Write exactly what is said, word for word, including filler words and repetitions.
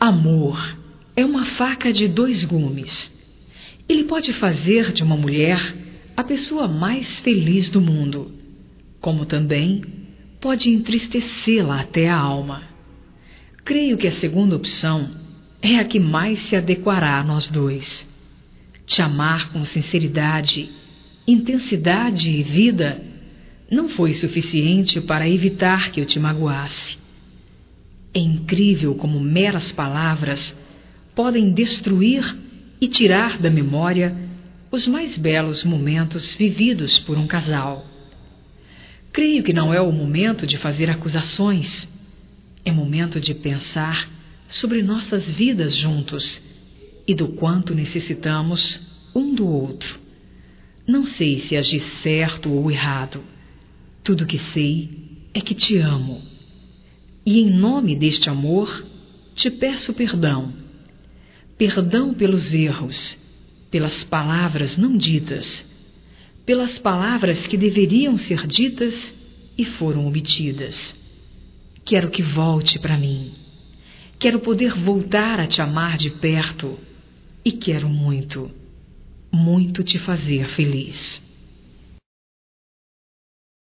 Amor é uma faca de dois gumes. Ele pode fazer de uma mulher a pessoa mais feliz do mundo, como também pode entristecê-la até a alma. Creio que a segunda opção é a que mais se adequará a nós dois. Te amar com sinceridade, intensidade e vida não foi suficiente para evitar que eu te magoasse. É incrível como meras palavras podem destruir e tirar da memória os mais belos momentos vividos por um casal. Creio que não é o momento de fazer acusações. É momento de pensar sobre nossas vidas juntos e do quanto necessitamos um do outro. Não sei se agi certo ou errado. Tudo que sei é que te amo. E em nome deste amor, te peço perdão. Perdão pelos erros, pelas palavras não ditas, pelas palavras que deveriam ser ditas e foram omitidas. Quero que volte para mim. Quero poder voltar a te amar de perto. E quero muito, muito te fazer feliz.